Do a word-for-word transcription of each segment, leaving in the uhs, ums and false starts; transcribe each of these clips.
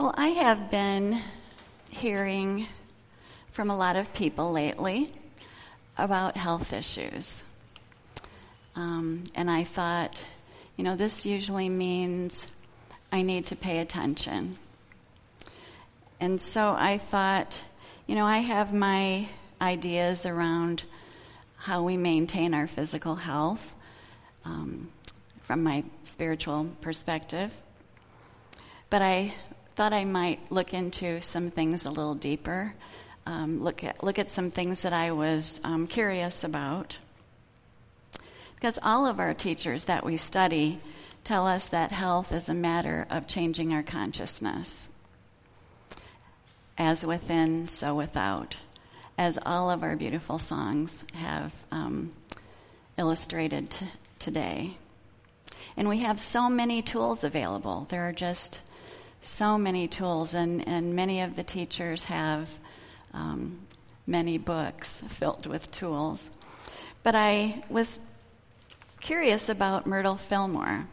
Well, I have been hearing from a lot of people lately about health issues. Um, and I thought, you know, this usually means I need to pay attention. And so I thought, you know, I have my ideas around how we maintain our physical health um, from my spiritual perspective. But I thought I might look into some things a little deeper, um, look at look at some things that I was um, curious about. Because all of our teachers that we study tell us that health is a matter of changing our consciousness. As within, so without. As all of our beautiful songs have um, illustrated t- today. And we have so many tools available. There are just so many tools, and, and many of the teachers have um, many books filled with tools. But I was curious about Myrtle Fillmore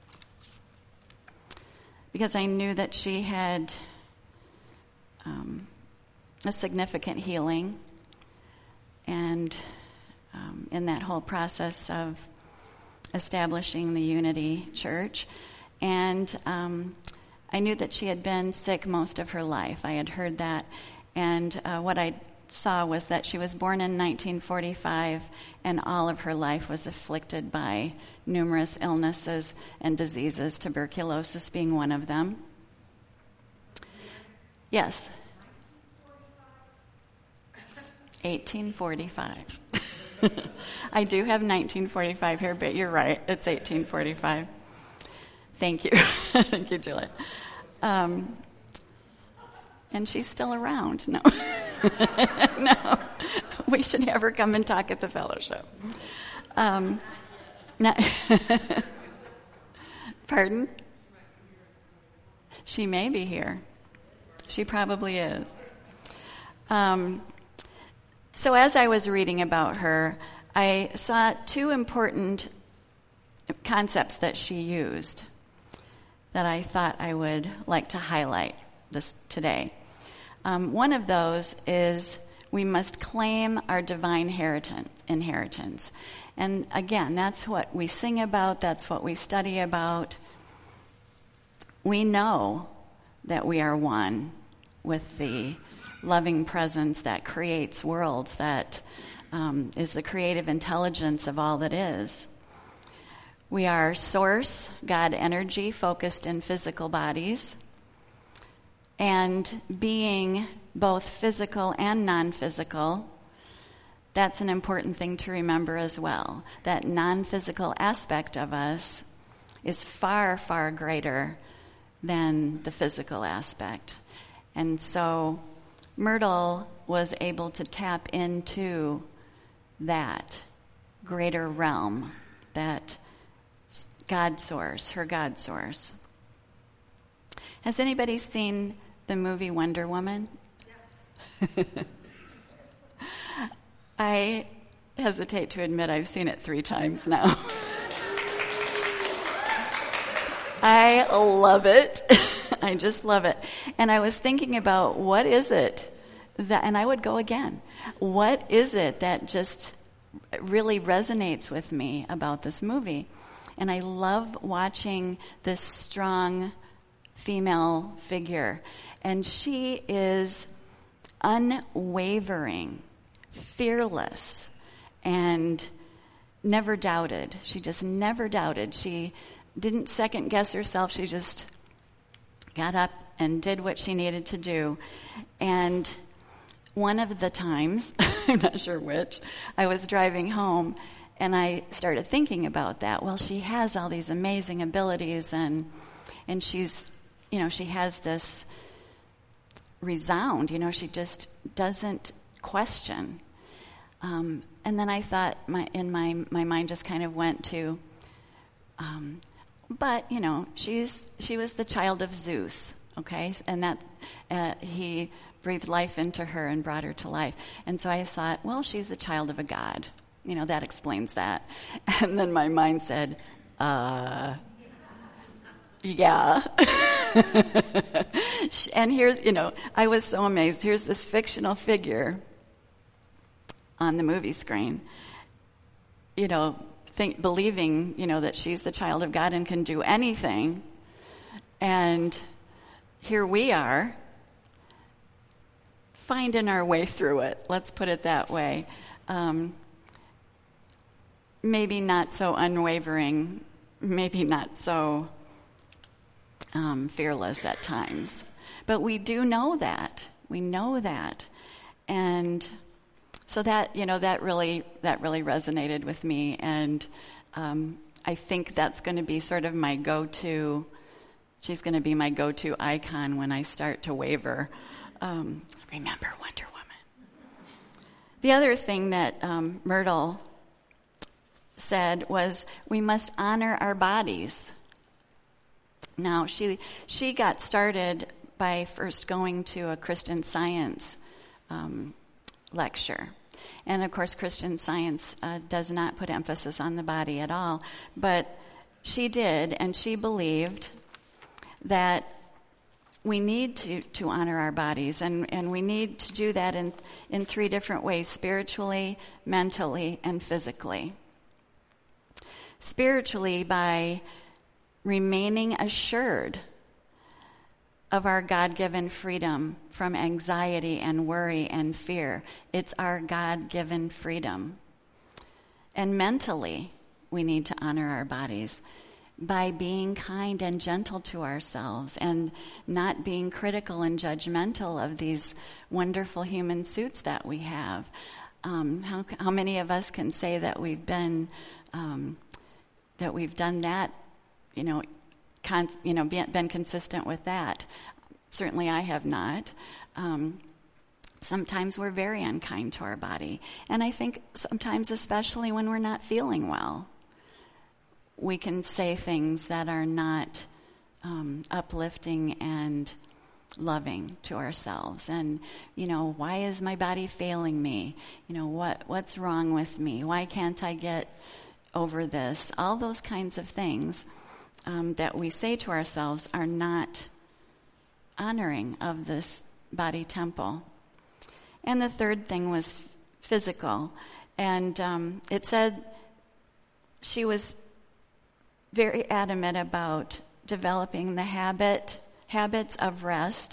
because I knew that she had um, a significant healing, and um, in that whole process of establishing the Unity Church. And um, I knew that she had been sick most of her life. I had heard that. And uh, what I saw was that she was born in nineteen forty-five, and all of her life was afflicted by numerous illnesses and diseases, tuberculosis being one of them. Yes. eighteen forty-five. I do have nineteen forty-five here, but you're right. It's eighteen forty-five. Thank you. Thank you, Julia. Um, and she's still around. No. No. We should have her come and talk at the fellowship. Um, no. Pardon? She may be here. She probably is. Um, so as I was reading about her, I saw two important concepts that she used that I thought I would like to highlight this today. Um, one of those is we must claim our divine inheritance. And again, that's what we sing about, that's what we study about. We know that we are one with the loving presence that creates worlds, that um, is the creative intelligence of all that is. We are source, God energy, focused in physical bodies. And being both physical and non-physical, that's an important thing to remember as well. That non-physical aspect of us is far, far greater than the physical aspect. And so Myrtle was able to tap into that greater realm, that God source, her God source. Has anybody seen the movie Wonder Woman? Yes. I hesitate to admit I've seen it three times now. I love it. I just love it. And I was thinking about what is it that, and I would go again, what is it that just really resonates with me about this movie? And I love watching this strong female figure. And she is unwavering, fearless, and never doubted. She just never doubted. She didn't second guess herself. She just got up and did what she needed to do. And one of the times, I'm not sure which, I was driving home and I started thinking about that. Well, she has all these amazing abilities, and and she's, you know, she has this resound, you know, she just doesn't question. Um, and then I thought, my in my, my mind just kind of went to, um, but, you know, she's she was the child of Zeus, okay? And that uh, he breathed life into her and brought her to life. And so I thought, well, she's the child of a god. You know, that explains that. And then my mind said, uh, yeah. And here's, you know, I was so amazed. Here's this fictional figure on the movie screen, you know, think, believing, you know, that she's the child of God and can do anything. And here we are, finding our way through it. Let's put it that way. Um, maybe not so unwavering, maybe not so um, fearless at times. But we do know that. We know that. And so that, you know, that really, that really resonated with me. And um, I think that's going to be sort of my go-to, she's going to be my go-to icon when I start to waver. Um, remember Wonder Woman. The other thing that um, Myrtle said was, we must honor our bodies. Now, she she got started by first going to a Christian Science um, lecture. And, of course, Christian Science uh, does not put emphasis on the body at all. But she did, and she believed that we need to, to honor our bodies, and, and we need to do that in, in three different ways: spiritually, mentally, and physically. Spiritually, by remaining assured of our God-given freedom from anxiety and worry and fear. It's our God-given freedom. And mentally, we need to honor our bodies by being kind and gentle to ourselves and not being critical and judgmental of these wonderful human suits that we have. Um, how, how many of us can say that we've been, um, that we've done that, you know, con- you know, been, been consistent with that? Certainly I have not. Um, sometimes we're very unkind to our body. And I think sometimes, especially when we're not feeling well, we can say things that are not um, uplifting and loving to ourselves. And, you know, why is my body failing me? You know, what what's wrong with me? Why can't I get over this? All those kinds of things um, that we say to ourselves are not honoring of this body temple. And the third thing was physical. And um, it said she was very adamant about developing the habit, habits of rest,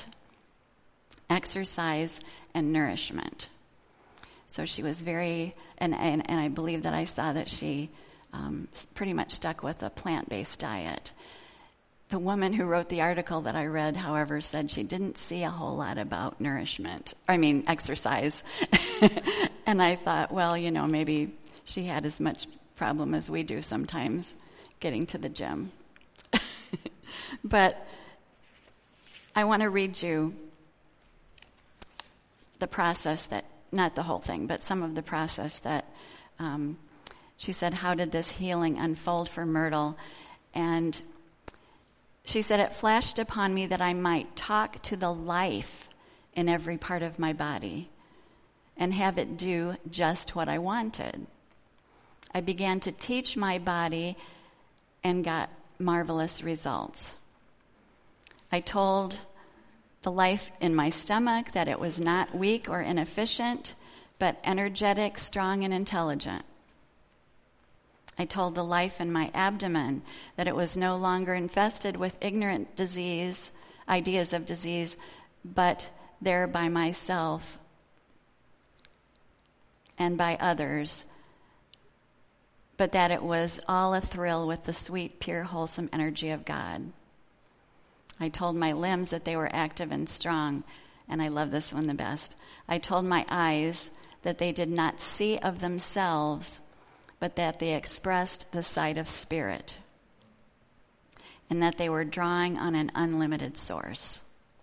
exercise, and nourishment. So she was very, and, and, and I believe that I saw that she um, pretty much stuck with a plant-based diet. The woman who wrote the article that I read, however, said she didn't see a whole lot about nourishment, I mean exercise. And I thought, well, you know, maybe she had as much problem as we do sometimes getting to the gym. But I want to read you the process that, not the whole thing, but some of the process that um, she said, how did this healing unfold for Myrtle? And she said, it flashed upon me that I might talk to the life in every part of my body and have it do just what I wanted. I began to teach my body and got marvelous results. I told the life in my stomach that it was not weak or inefficient, but energetic, strong, and intelligent. I told the life in my abdomen that it was no longer infested with ignorant disease, ideas of disease, but there by myself and by others, but that it was all a thrill with the sweet, pure, wholesome energy of God. I told my limbs that they were active and strong, and I love this one the best. I told my eyes that they did not see of themselves, but that they expressed the sight of spirit, and that they were drawing on an unlimited source.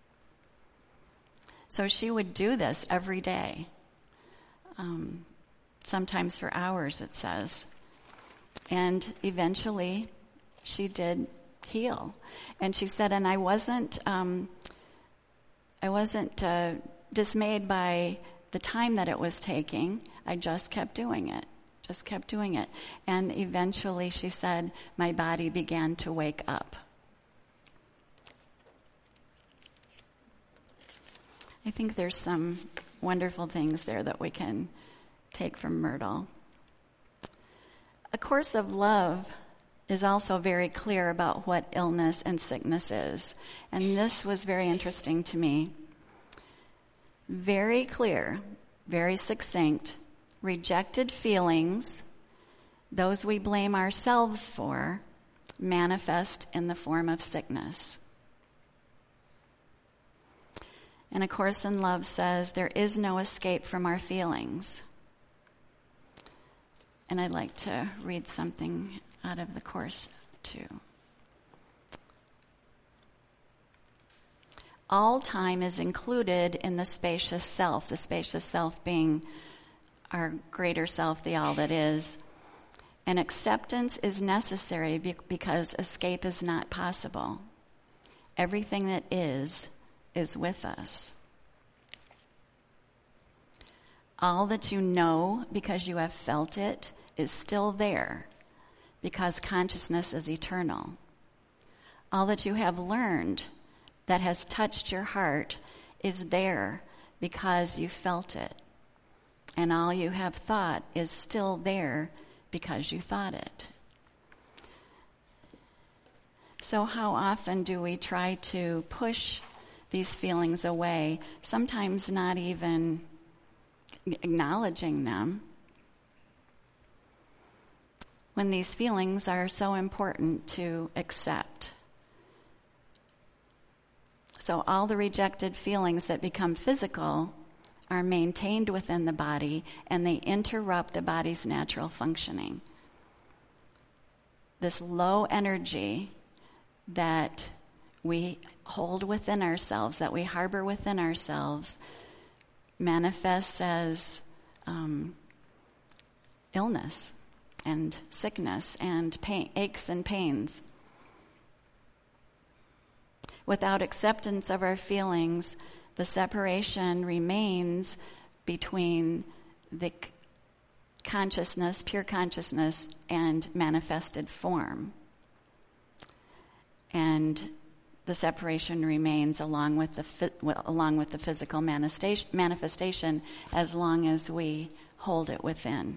So she would do this every day, um, sometimes for hours, it says. And eventually, she did heal. And she said, and I wasn't, um, I wasn't uh, dismayed by the time that it was taking. I just kept doing it, just kept doing it. And eventually, she said, my body began to wake up. I think there's some wonderful things there that we can take from Myrtle. A Course of Love is also very clear about what illness and sickness is. And this was very interesting to me. Very clear, very succinct. Rejected feelings, those we blame ourselves for, manifest in the form of sickness. And A Course in Love says there is no escape from our feelings. And I'd like to read something out of the Course too. All time is included in the spacious self, the spacious self being our greater self, the all that is. And acceptance is necessary because escape is not possible. Everything that is, is with us. All that you know because you have felt it is still there because consciousness is eternal. All that you have learned that has touched your heart is there because you felt it. And all you have thought is still there because you thought it. So how often do we try to push these feelings away, sometimes not even acknowledging them, when these feelings are so important to accept? So all the rejected feelings that become physical are maintained within the body, and they interrupt the body's natural functioning. This low energy that we hold within ourselves, that we harbor within ourselves, manifests as um, illness and sickness and pain, aches and pains. Without acceptance of our feelings, the separation remains between the consciousness, pure consciousness, and manifested form. And the separation remains along with the well, along with the physical manifestation, manifestation as long as we hold it within.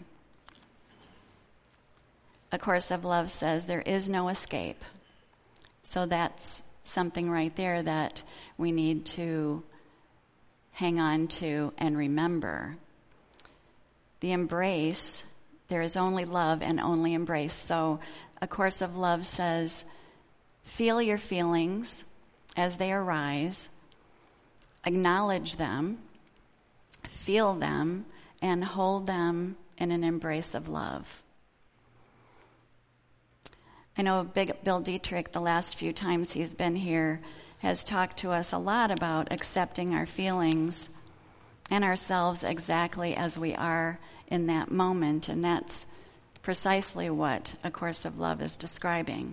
A Course of Love says there is no escape. So that's something right there that we need to hang on to and remember. The embrace, there is only love and only embrace. So A Course of Love says, feel your feelings as they arise, acknowledge them, feel them, and hold them in an embrace of love. I know Big Bill Dietrich, the last few times he's been here, has talked to us a lot about accepting our feelings and ourselves exactly as we are in that moment, and that's precisely what A Course of Love is describing.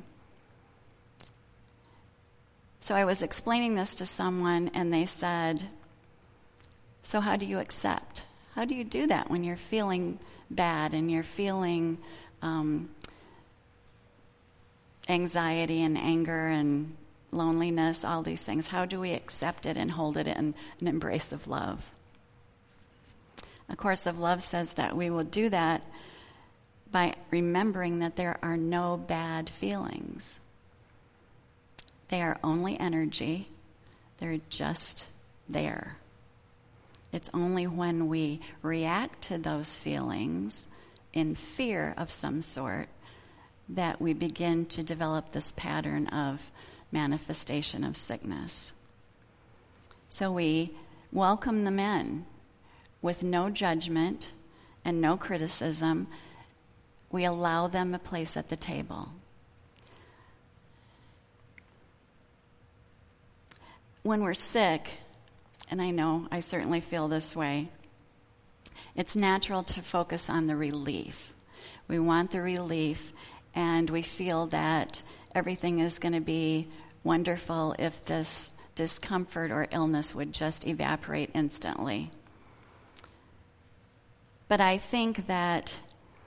So I was explaining this to someone, and they said, so how do you accept? How do you do that when you're feeling bad and you're feeling um, anxiety and anger and loneliness, all these things? How do we accept it and hold it in an embrace of love? A Course of Love says that we will do that by remembering that there are no bad feelings. They are only energy. They're just there. It's only when we react to those feelings in fear of some sort that we begin to develop this pattern of manifestation of sickness. So we welcome them in with no judgment and no criticism. We allow them a place at the table. When we're sick, and I know I certainly feel this way, it's natural to focus on the relief. We want the relief, and we feel that everything is going to be wonderful if this discomfort or illness would just evaporate instantly. But I think that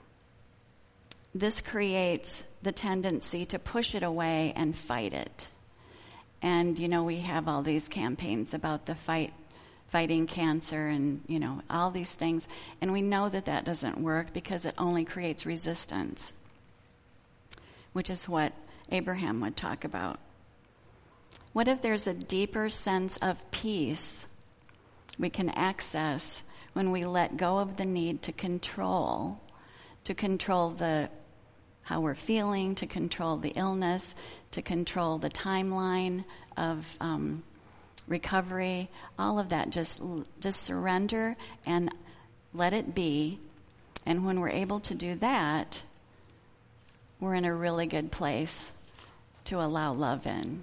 this creates the tendency to push it away and fight it. And, you know, we have all these campaigns about the fight fighting cancer and, you know, all these things. And we know that that doesn't work because it only creates resistance, which is what Abraham would talk about. What if there's a deeper sense of peace we can access when we let go of the need to control, to control the how we're feeling, to control the illness, to control the timeline of um, recovery, all of that. Just, just surrender and let it be. And when we're able to do that, we're in a really good place to allow love in.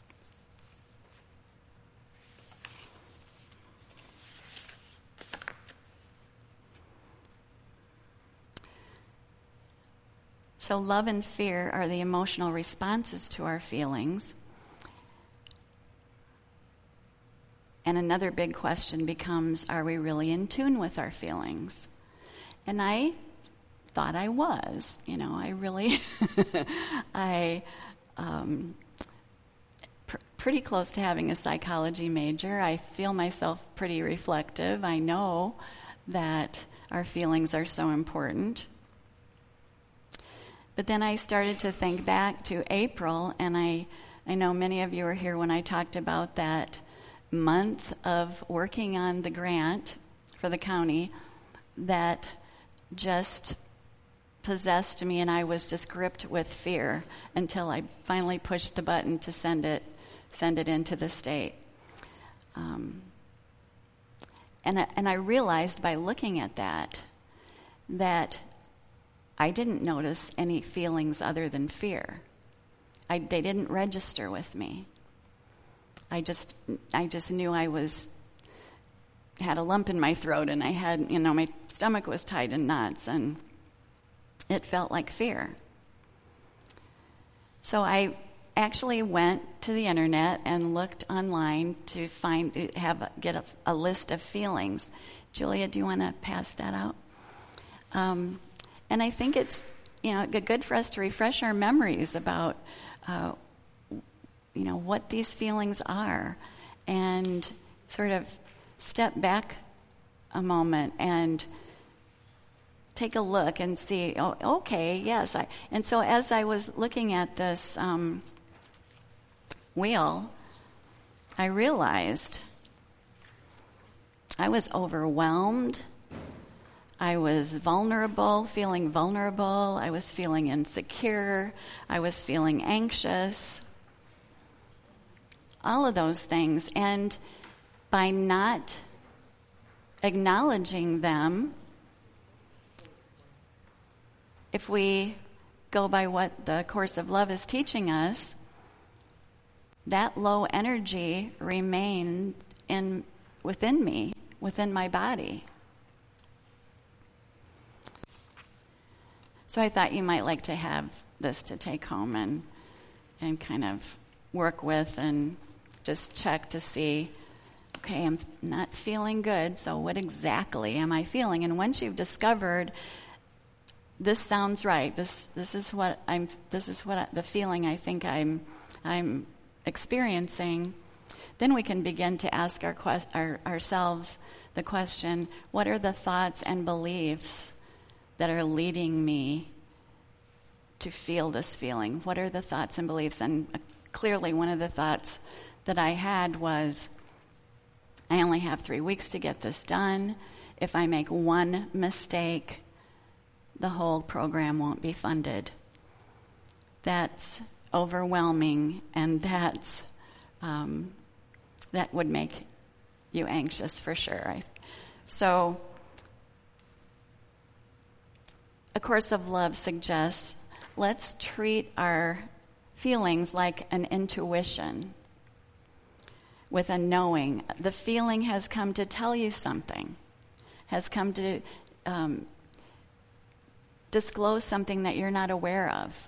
So love and fear are the emotional responses to our feelings. And another big question becomes, are we really in tune with our feelings? And I thought I was. You know, I really, I, um, pr- pretty close to having a psychology major. I feel myself pretty reflective. I know that our feelings are so important. But then I started to think back to April, and I, I know many of you were here when I talked about that month of working on the grant for the county that just possessed me, and I was just gripped with fear until I finally pushed the button to send it, send it into the state. Um, and I, and I realized by looking at that that I didn't notice any feelings other than fear. I, they didn't register with me. I just, I just knew I was, had a lump in my throat, and I had, you know, my stomach was tied in knots, and it felt like fear. So I actually went to the internet and looked online to find, have, get a, a list of feelings. Julia, do you want to pass that out? Um, And I think it's, you know, good for us to refresh our memories about, uh, you know, what these feelings are, and sort of step back a moment and take a look and see, oh, okay, yes. I, and so as I was looking at this um, wheel, I realized I was overwhelmed. I was vulnerable, feeling vulnerable. I was feeling insecure. I was feeling anxious. All of those things. And by not acknowledging them, if we go by what the Course of Love is teaching us, that low energy remained in within me, within my body. So I thought you might like to have this to take home and and kind of work with and just check to see, okay, I'm not feeling good, so what exactly am I feeling? And once you've discovered this sounds right, this this is what I'm this is what I, the feeling I think I'm I'm experiencing, then we can begin to ask our, our ourselves the question, what are the thoughts and beliefs that are leading me to feel this feeling? What are the thoughts and beliefs? And uh, clearly one of the thoughts that I had was, I only have three weeks to get this done. If I make one mistake, the whole program won't be funded. That's overwhelming, and that's, um, that would make you anxious for sure. I, so, A Course of Love suggests let's treat our feelings like an intuition with a knowing. The feeling has come to tell you something, has come to um, disclose something that you're not aware of.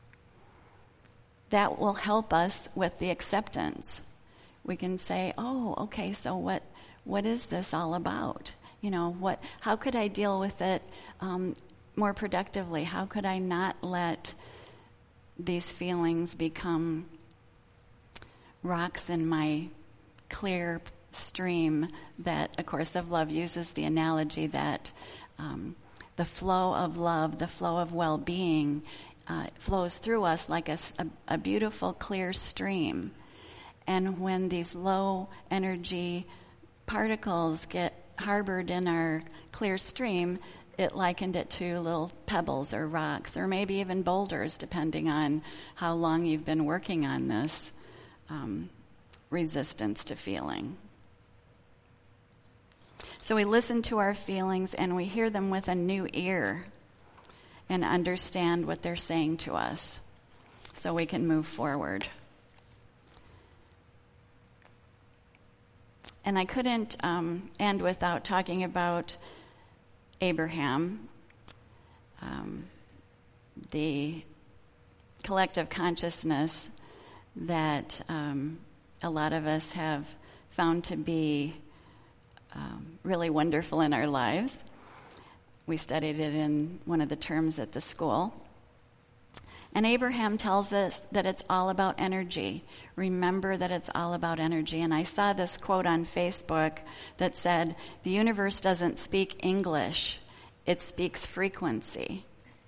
That will help us with the acceptance. We can say, oh, okay, so what what is this all about? You know, what? How could I deal with it um, more productively? How could I not let these feelings become rocks in my clear stream that A Course of Love uses the analogy that um, the flow of love, the flow of well-being uh, flows through us like a, a, a beautiful, clear stream. And when these low energy particles get harbored in our clear stream, it likened it to little pebbles or rocks or maybe even boulders, depending on how long you've been working on this um, resistance to feeling. So we listen to our feelings and we hear them with a new ear and understand what they're saying to us so we can move forward. And I couldn't um, end without talking about Abraham, um, the collective consciousness that um, a lot of us have found to be um, really wonderful in our lives. We studied it in one of the terms at the school. And Abraham tells us that it's all about energy. Remember that it's all about energy. And I saw this quote on Facebook that said, "The universe doesn't speak English, it speaks frequency."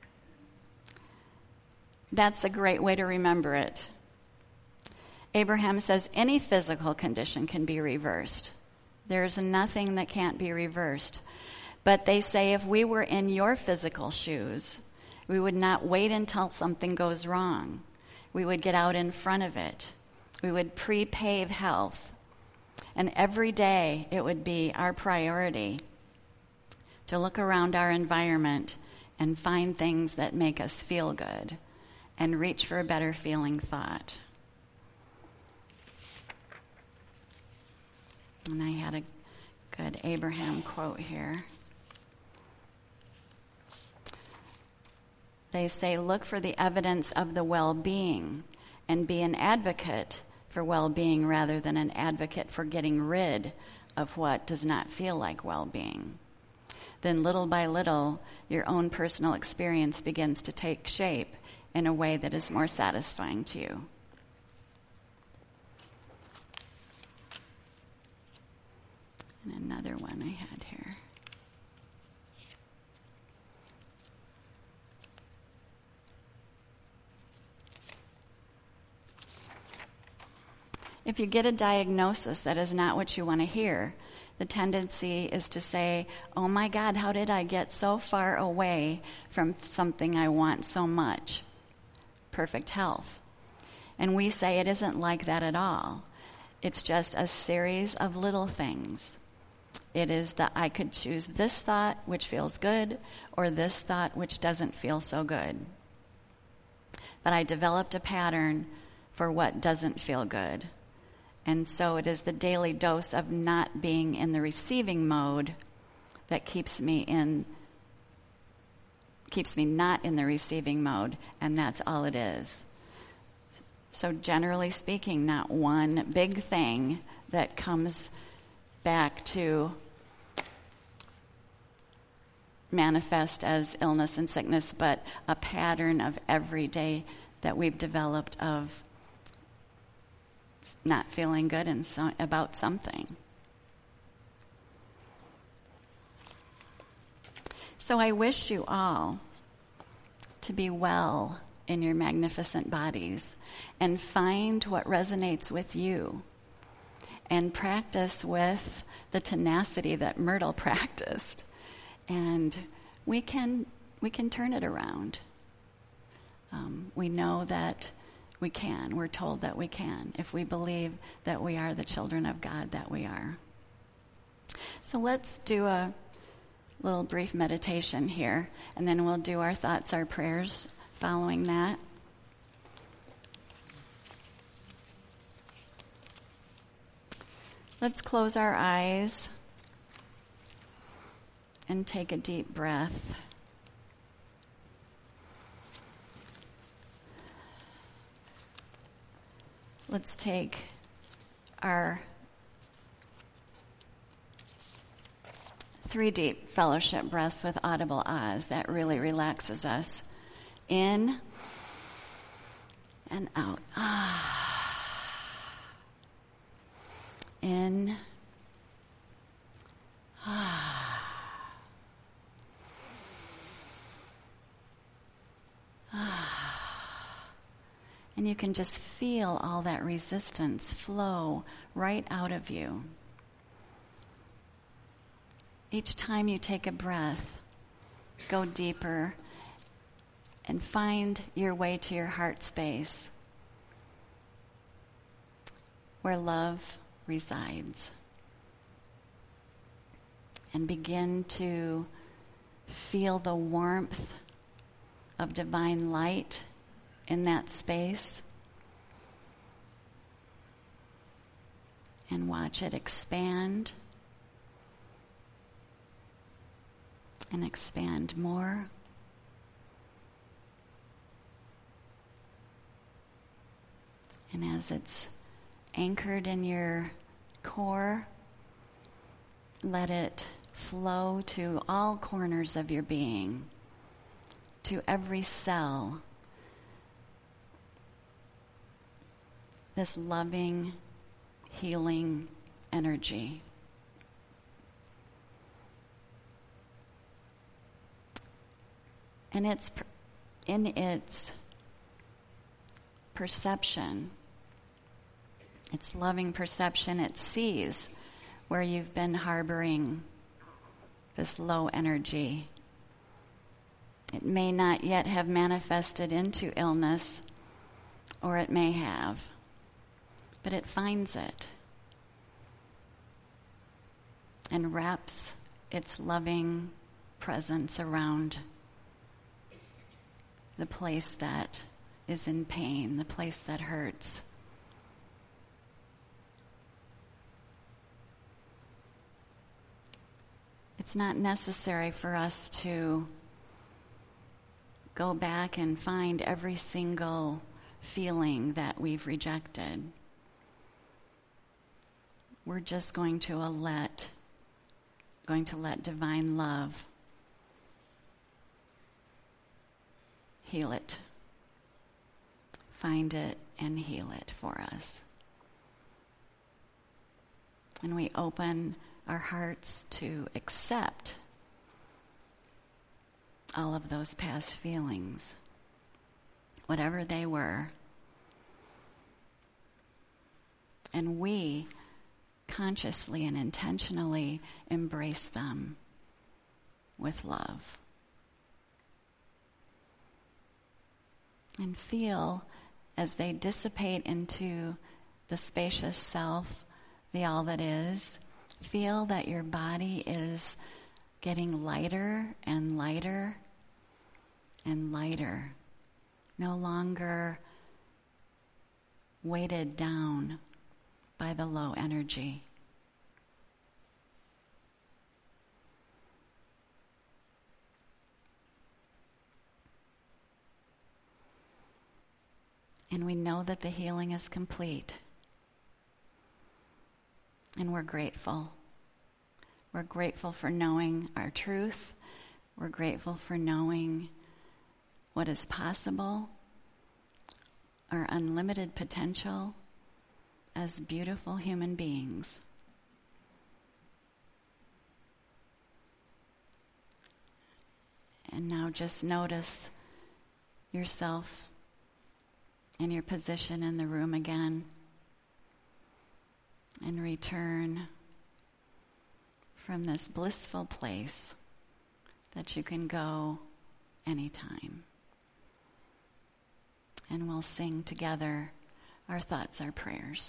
That's a great way to remember it. Abraham says any physical condition can be reversed. There's nothing that can't be reversed. But they say if we were in your physical shoes, we would not wait until something goes wrong. We would get out in front of it. We would pre-pave health. And every day it would be our priority to look around our environment and find things that make us feel good and reach for a better feeling thought. And I had a good Abraham quote here. They say, look for the evidence of the well-being and be an advocate for well-being rather than an advocate for getting rid of what does not feel like well-being. Then little by little, your own personal experience begins to take shape in a way that is more satisfying to you. And another one I had here. If you get a diagnosis that is not what you want to hear, the tendency is to say, oh my God, how did I get so far away from something I want so much? Perfect health. And we say it isn't like that at all. It's just a series of little things. It is that I could choose this thought which feels good or this thought which doesn't feel so good. But I developed a pattern for what doesn't feel good. And so it is the daily dose of not being in the receiving mode that keeps me in, keeps me not in the receiving mode, and that's all it is. So generally speaking, not one big thing that comes back to manifest as illness and sickness, but a pattern of every day that we've developed of not feeling good and so, about something. So I wish you all to be well in your magnificent bodies and find what resonates with you and practice with the tenacity that Myrtle practiced. And we can we can turn it around. Um, we know that we can. We're told that we can if we believe that we are the children of God that we are. So let's do a little brief meditation here, and then we'll do our thoughts, our prayers following that. Let's close our eyes and take a deep breath. Let's take our three deep fellowship breaths with audible ahs. That really relaxes us. In and out. Ah. In And you can just feel all that resistance flow right out of you. Each time you take a breath, go deeper and find your way to your heart space where love resides. And begin to feel the warmth of divine light in that space. And watch it expand and expand more. And as it's anchored in your core, let it flow to all corners of your being, to every cell. This loving, healing energy. And it's in its perception, its loving perception, it sees where you've been harboring this low energy. It may not yet have manifested into illness, or it may have, but it finds it and wraps its loving presence around the place that is in pain, the place that hurts. It's not necessary for us to go back and find every single feeling that we've rejected. We're just going to let, going to let divine love heal it, find it, and heal it for us. And we open our hearts to accept all of those past feelings, whatever they were. And we consciously and intentionally embrace them with love. And feel as they dissipate into the spacious self, the all that is, feel that your body is getting lighter and lighter and lighter, no longer weighted down by the low energy. And we know that the healing is complete. And we're grateful. We're grateful for knowing our truth. We're grateful for knowing what is possible, our unlimited potential as beautiful human beings. And now just notice yourself in your position in the room again, and return from this blissful place that you can go anytime. And we'll sing together our thoughts, our prayers.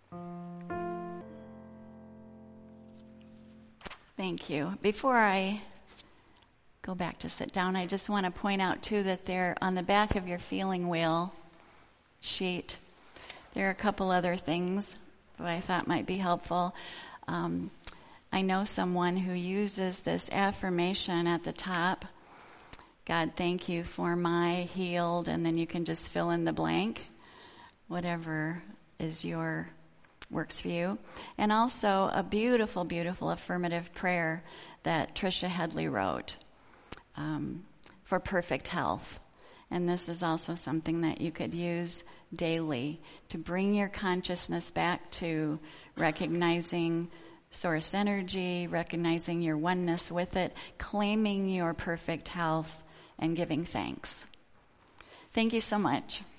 Thank you. Before I go back to sit down, I just want to point out too that there on the back of your feeling wheel sheet, there are a couple other things that I thought might be helpful. Um, I know someone who uses this affirmation at the top. God, thank you for my healed, and then you can just fill in the blank, whatever is your works for you. And also a beautiful, beautiful affirmative prayer that Tricia Headley wrote um, for perfect health. And this is also something that you could use daily to bring your consciousness back to recognizing source energy, recognizing your oneness with it, claiming your perfect health, and giving thanks. Thank you so much.